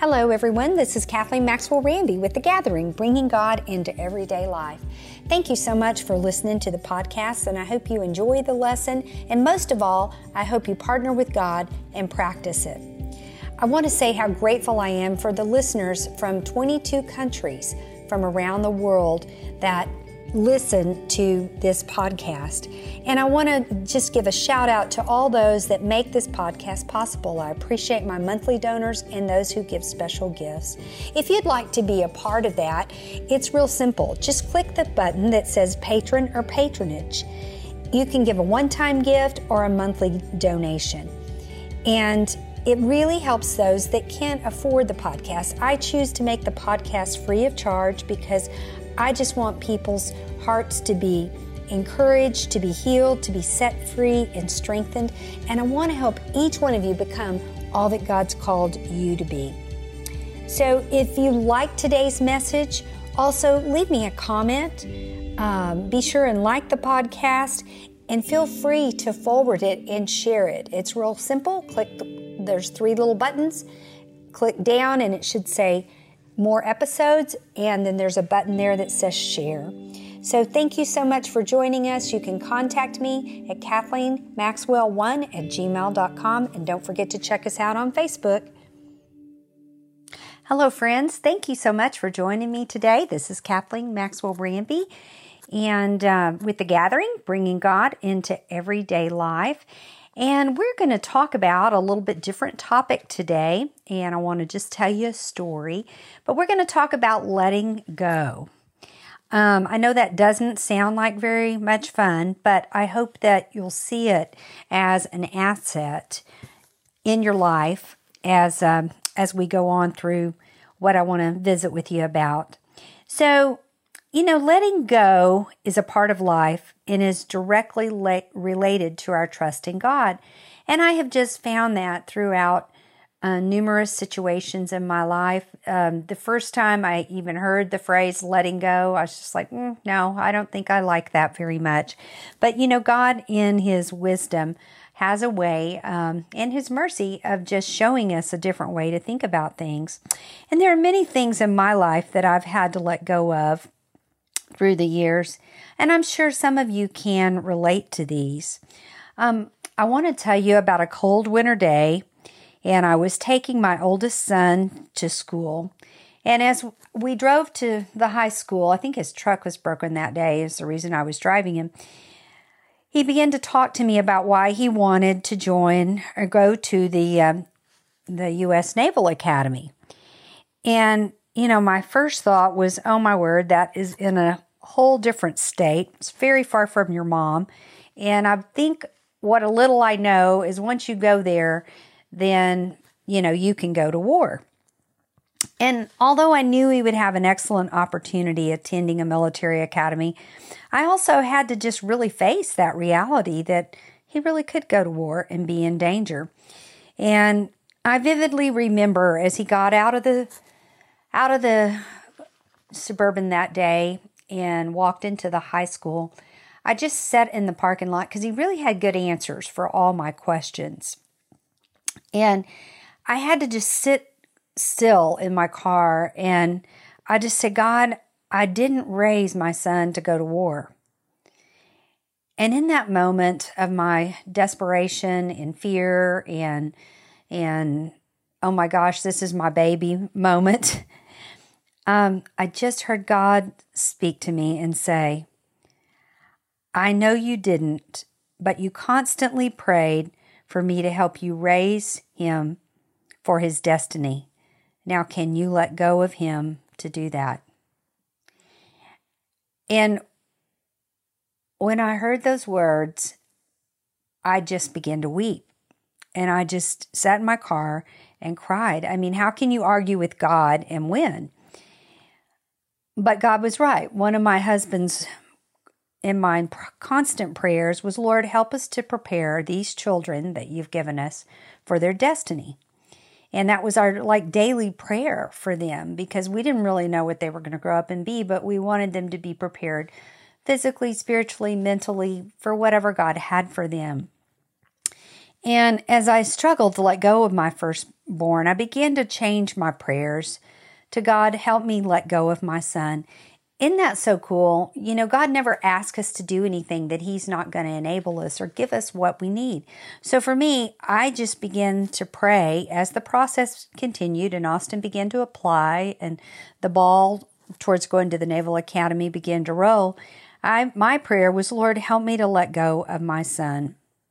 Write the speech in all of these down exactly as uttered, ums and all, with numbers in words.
Hello, everyone. This is Kathleen Maxwell Randy with The Gathering, bringing God into everyday life. Thank you so much for listening to the podcast, and I hope you enjoy the lesson. And most of all, I hope you partner with God and practice it. I want to say how grateful I am for the listeners from twenty-two countries from around the world that listen to this podcast. And I want to just give a shout out to all those that make this podcast possible. I appreciate my monthly donors and those who give special gifts. If you'd like to be a part of that, it's real simple. Just click the button that says patron or patronage. You can give a one-time gift or a monthly donation. And it really helps those that can't afford the podcast. I choose to make the podcast free of charge because I just want people's hearts to be encouraged, to be healed, to be set free and strengthened. And I want to help each one of you become all that God's called you to be. So if you like today's message, also leave me a comment. Um, be sure and like the podcast and feel free to forward it and share it. It's real simple. Click, the, there's three little buttons. Click down and it should say more episodes, and then there's a button there that says share. So thank you so much for joining us. You can contact me at kathleen maxwell one at gmail dot com, and don't forget to check us out on Facebook. Hello friends, thank you so much for joining me today. This is Kathleen Maxwell Randy, and uh, with The Gathering, bringing God into everyday life. And we're going to talk about a little bit different topic today, and I want to just tell you a story, but we're going to talk about letting go. Um, I know that doesn't sound like very much fun, but I hope that you'll see it as an asset in your life as, um, as we go on through what I want to visit with you about. So, you know, letting go is a part of life and is directly la- related to our trust in God. And I have just found that throughout uh, numerous situations in my life. Um, the first time I even heard the phrase letting go, I was just like, mm, no, I don't think I like that very much. But, you know, God in His wisdom has a way, um, and His mercy, of just showing us a different way to think about things. And there are many things in my life that I've had to let go of through the years, and I'm sure some of you can relate to these. Um, I want to tell you about a cold winter day, and I was taking my oldest son to school, and as we drove to the high school, I think his truck was broken that day, is the reason I was driving him. He began to talk to me about why he wanted to join or go to the um, the U S Naval Academy. And you know, my first thought was, oh my word, that is in a whole different state. It's very far from your mom. And I think what a little I know is once you go there, then, you know, you can go to war. And although I knew he would have an excellent opportunity attending a military academy, I also had to just really face that reality that he really could go to war and be in danger. And I vividly remember as he got out of the out of the Suburban that day and walked into the high school, I just sat in the parking lot because he really had good answers for all my questions. And I had to just sit still in my car and I just said, God, I didn't raise my son to go to war. And in that moment of my desperation and fear and, and oh my gosh, this is my baby moment, Um, I just heard God speak to me and say, I know you didn't, but you constantly prayed for me to help you raise him for his destiny. Now, can you let go of him to do that? And when I heard those words, I just began to weep. And I just sat in my car and cried. I mean, how can you argue with God and win? But God was right. One of my husband's and my constant prayers was, Lord, help us to prepare these children that you've given us for their destiny. And that was our like daily prayer for them because we didn't really know what they were going to grow up and be, but we wanted them to be prepared physically, spiritually, mentally for whatever God had for them. And as I struggled to let go of my first born, I began to change my prayers to God, help me let go of my son. Isn't that so cool? You know, God never asks us to do anything that He's not going to enable us or give us what we need. So for me, I just began to pray as the process continued, and Austin began to apply, and the ball towards going to the Naval Academy began to roll. I my prayer was, Lord, help me to let go of my son.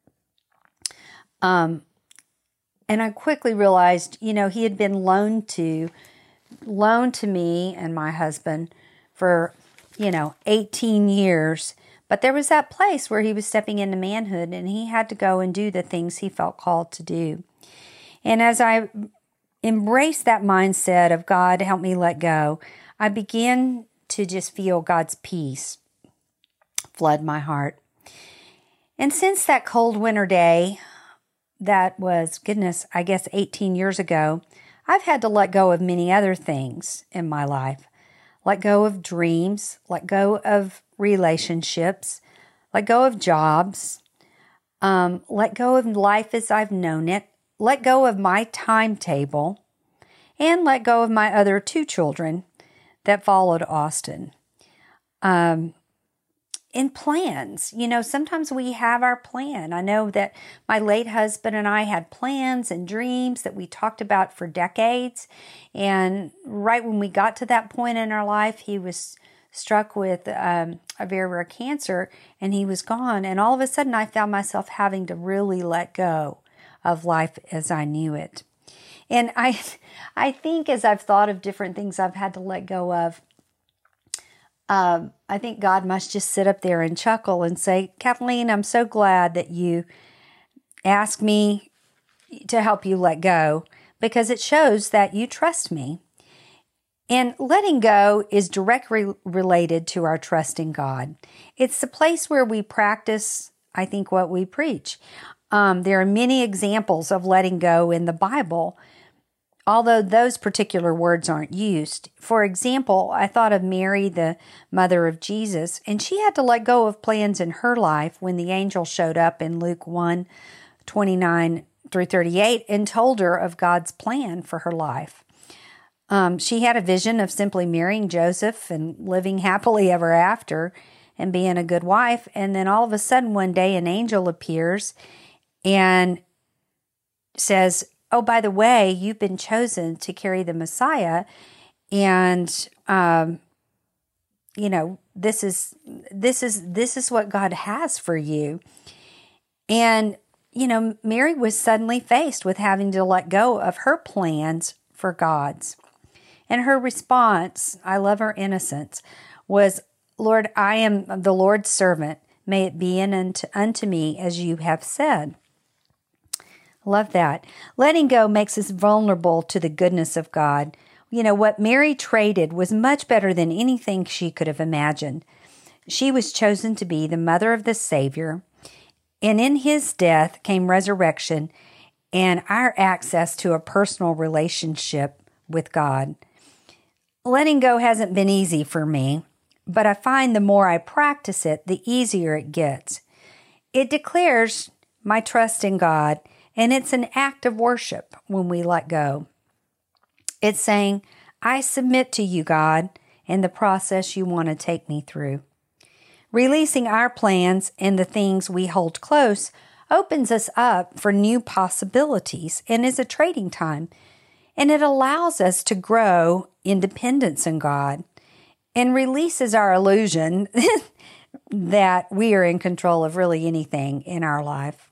Um, and I quickly realized, you know, he had been loaned to, loaned to me and my husband for, you know, eighteen years. But there was that place where he was stepping into manhood, and he had to go and do the things he felt called to do. And as I embraced that mindset of God, help me let go, I began to just feel God's peace flood my heart. And since that cold winter day, that was, goodness, I guess eighteen years ago, I've had to let go of many other things in my life. Let go of dreams, let go of relationships, let go of jobs, um, let go of life as I've known it, let go of my timetable, and let go of my other two children that followed Austin. Um, in plans, you know, sometimes we have our plan. I know that my late husband and I had plans and dreams that we talked about for decades. And right when we got to that point in our life, he was struck with um, a very rare cancer, and he was gone. And all of a sudden, I found myself having to really let go of life as I knew it. And I, I think as I've thought of different things I've had to let go of, Um, I think God must just sit up there and chuckle and say, Kathleen, I'm so glad that you asked me to help you let go, because it shows that you trust me. And letting go is directly related to our trust in God. It's the place where we practice, I think, what we preach. Um, there are many examples of letting go in the Bible, although those particular words aren't used. For example, I thought of Mary, the mother of Jesus, and she had to let go of plans in her life when the angel showed up in Luke one, twenty-nine through thirty-eight and told her of God's plan for her life. Um, she had a vision of simply marrying Joseph and living happily ever after and being a good wife. And then all of a sudden one day an angel appears and says, oh, by the way, you've been chosen to carry the Messiah, and um, you know this is this is this is what God has for you. And you know, Mary was suddenly faced with having to let go of her plans for God's, and her response, I love her innocence, was, "Lord, I am the Lord's servant. May it be unto, unto me as you have said." Love that. Letting go makes us vulnerable to the goodness of God. You know, what Mary traded was much better than anything she could have imagined. She was chosen to be the mother of the Savior, and in His death came resurrection and our access to a personal relationship with God. Letting go hasn't been easy for me, but I find the more I practice it, the easier it gets. It declares my trust in God, and it's an act of worship when we let go. It's saying, I submit to you, God, and the process you want to take me through. Releasing our plans and the things we hold close opens us up for new possibilities and is a trading time. And it allows us to grow in dependence in God and releases our illusion that we are in control of really anything in our life.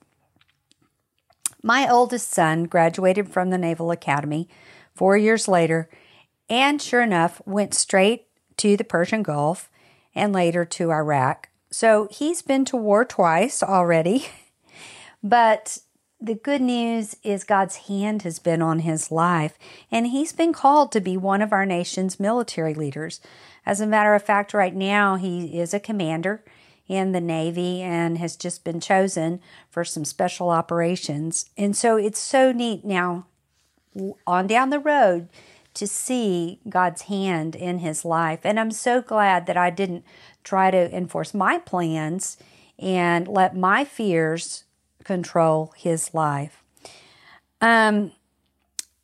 My oldest son graduated from the Naval Academy four years later, and sure enough, went straight to the Persian Gulf and later to Iraq. So he's been to war twice already. But the good news is God's hand has been on his life, and he's been called to be one of our nation's military leaders. As a matter of fact, right now he is a commander in the Navy and has just been chosen for some special operations. And so it's so neat now on down the road to see God's hand in his life. And I'm so glad that I didn't try to enforce my plans and let my fears control his life. Um,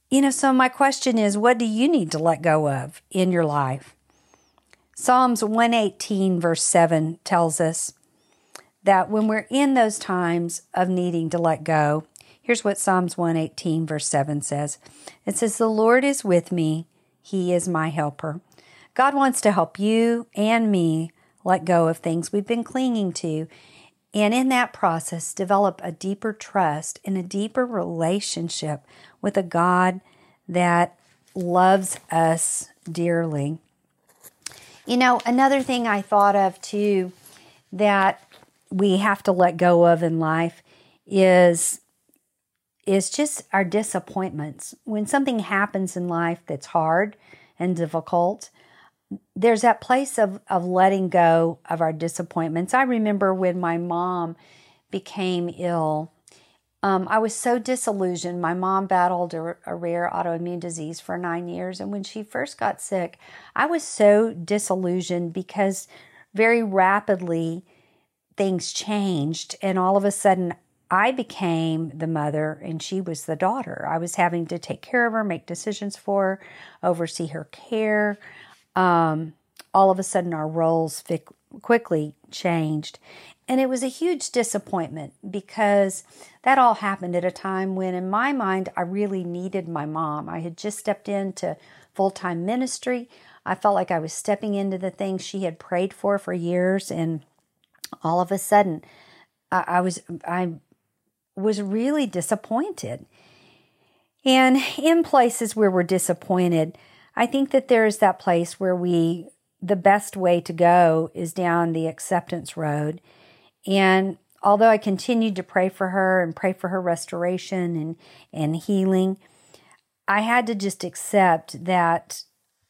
You know, so my question is, what do you need to let go of in your life? Psalms one eighteen verse seven tells us that when we're in those times of needing to let go, here's what Psalms one eighteen verse seven says. It says, "The Lord is with me. He is my helper." God wants to help you and me let go of things we've been clinging to. And in that process, develop a deeper trust and a deeper relationship with a God that loves us dearly. You know, another thing I thought of too that we have to let go of in life is, is just our disappointments. When something happens in life that's hard and difficult, there's that place of, of letting go of our disappointments. I remember when my mom became ill, um, I was so disillusioned. My mom battled a, a rare autoimmune disease for nine years. And when she first got sick, I was so disillusioned because very rapidly things changed. And all of a sudden, I became the mother and she was the daughter. I was having to take care of her, make decisions for her, oversee her care. Um, all of a sudden our roles fi- quickly changed. And it was a huge disappointment because that all happened at a time when in my mind, I really needed my mom. I had just stepped into full-time ministry. I felt like I was stepping into the things she had prayed for for years. And all of a sudden I, I was, I was really disappointed. And in places where we're disappointed, I think that there is that place where we, the best way to go is down the acceptance road. And although I continued to pray for her and pray for her restoration and, and healing, I had to just accept that,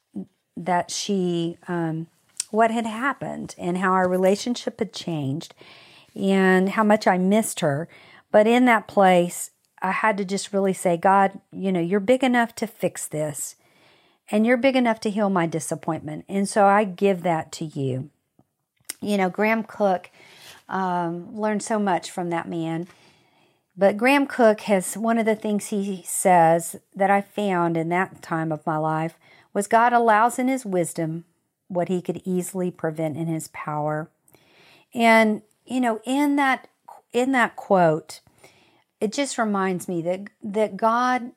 that she, um, what had happened and how our relationship had changed and how much I missed her. But in that place, I had to just really say, God, you know, you're big enough to fix this. And you're big enough to heal my disappointment. And so I give that to you. You know, Graham Cooke um, learned so much from that man. But Graham Cooke has, one of the things he says that I found in that time of my life was God allows in his wisdom what he could easily prevent in his power. And, you know, in that, in that quote, it just reminds me that, that God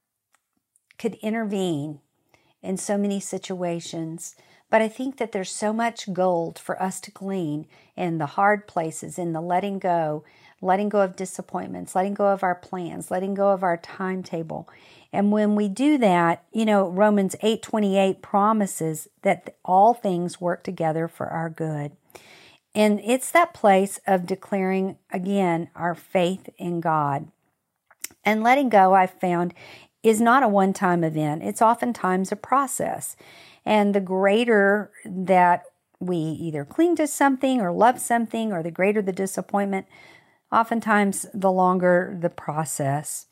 could intervene in so many situations. But I think that there's so much gold for us to glean in the hard places, in the letting go, letting go of disappointments, letting go of our plans, letting go of our timetable. And when we do that, you know, Romans eight twenty-eight promises that all things work together for our good. And it's that place of declaring, again, our faith in God. And letting go, I've found, is not a one-time event. It's oftentimes a process. And the greater that we either cling to something or love something, or the greater the disappointment, oftentimes the longer the process.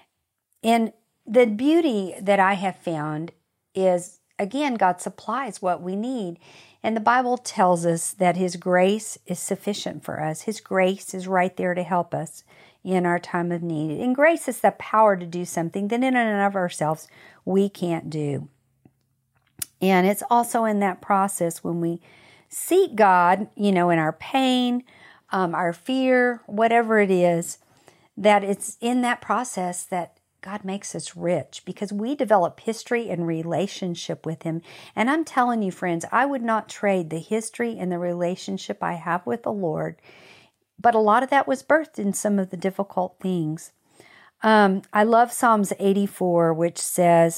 And the beauty that I have found is, again, God supplies what we need. And the Bible tells us that His grace is sufficient for us. His grace is right there to help us in our time of need. And grace is the power to do something that in and of ourselves we can't do. And it's also in that process when we seek God, you know, in our pain, um, our fear, whatever it is, that it's in that process that God makes us rich because we develop history and relationship with Him. And I'm telling you, friends, I would not trade the history and the relationship I have with the Lord. But a lot of that was birthed in some of the difficult things. Um, I love Psalms eighty-four, which says,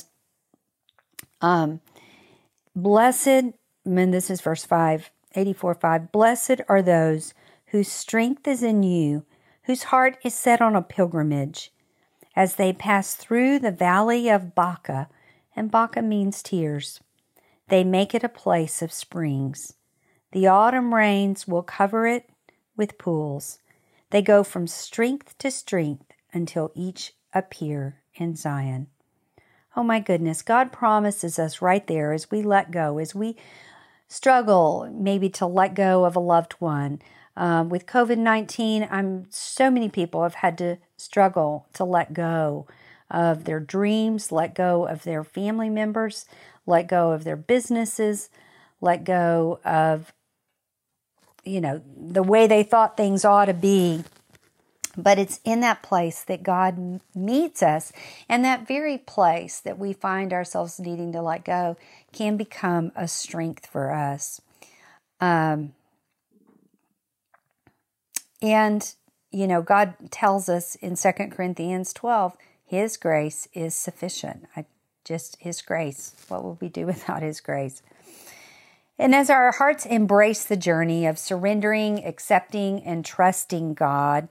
um, blessed, and this is verse five, eighty-four five, blessed are those whose strength is in you, whose heart is set on a pilgrimage, as they pass through the valley of Baca, and Baca means tears. They make it a place of springs. The autumn rains will cover it with pools. They go from strength to strength until each appear in Zion. Oh my goodness, God promises us right there as we let go, as we struggle maybe to let go of a loved one. Um, with covid nineteen, I'm so many people have had to struggle to let go of their dreams, let go of their family members, let go of their businesses, let go of, you know, the way they thought things ought to be. But it's in that place that God meets us, and that very place that we find ourselves needing to let go can become a strength for us. Um, and, you know, God tells us in Second Corinthians twelve, His grace is sufficient. I just, His grace. What would we do without His grace? And as our hearts embrace the journey of surrendering, accepting, and trusting God,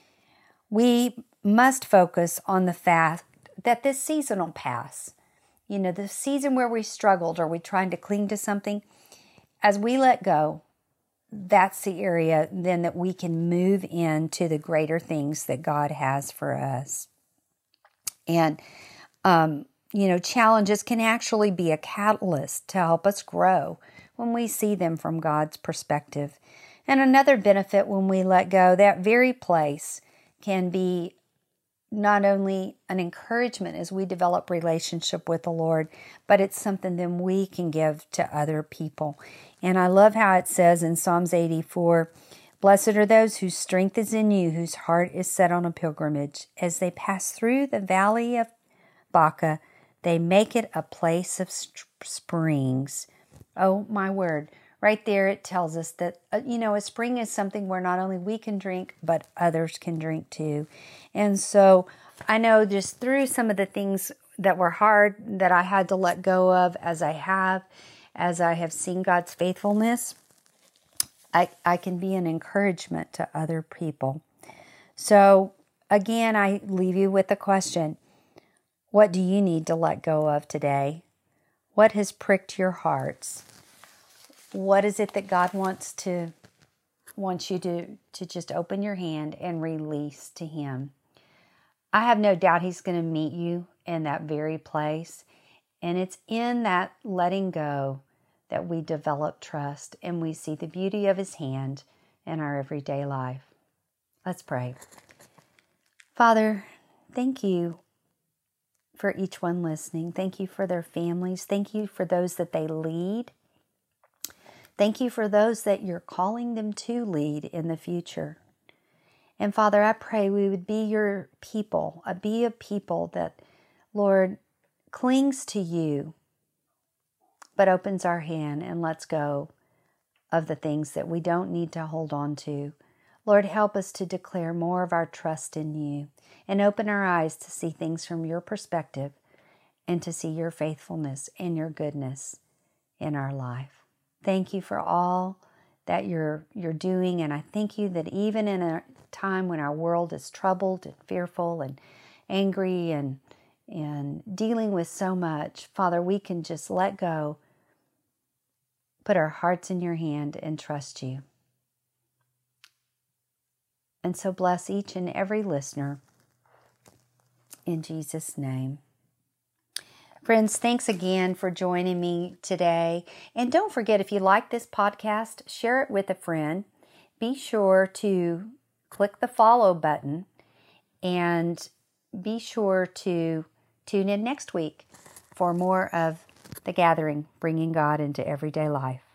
we must focus on the fact that this season will pass. You know, the season where we struggled or we trying to cling to something, as we let go, that's the area then that we can move into the greater things that God has for us. And, um, you know, challenges can actually be a catalyst to help us grow when we see them from God's perspective. And another benefit when we let go, that very place can be not only an encouragement as we develop relationship with the Lord, but it's something then we can give to other people. And I love how it says in Psalms eighty-four, "Blessed are those whose strength is in you, whose heart is set on a pilgrimage. As they pass through the valley of Baca, they make it a place of st- springs." Oh, my word. Right there, it tells us that, uh, you know, a spring is something where not only we can drink, but others can drink too. And so I know just through some of the things that were hard that I had to let go of as I have, as I have seen God's faithfulness, I, I can be an encouragement to other people. So again, I leave you with the question, what do you need to let go of today? What has pricked your hearts? What is it that God wants to wants you to, to just open your hand and release to Him? I have no doubt He's going to meet you in that very place. And it's in that letting go that we develop trust and we see the beauty of His hand in our everyday life. Let's pray. Father, thank you for each one listening. Thank you for their families. Thank you for those that they lead. Thank you for those that you're calling them to lead in the future. And Father, I pray we would be your people, uh, be a people that, Lord, clings to you, but opens our hand and lets go of the things that we don't need to hold on to. Lord, help us to declare more of our trust in you and open our eyes to see things from your perspective and to see your faithfulness and your goodness in our life. Thank you for all that you're you're doing, and I thank you that even in a time when our world is troubled and fearful and angry and and dealing with so much, Father, we can just let go, put our hearts in your hand, and trust you. And so bless each and every listener in Jesus' name. Friends, thanks again for joining me today. And don't forget, if you like this podcast, share it with a friend. Be sure to click the follow button and be sure to tune in next week for more of The Gathering, bringing God into everyday life.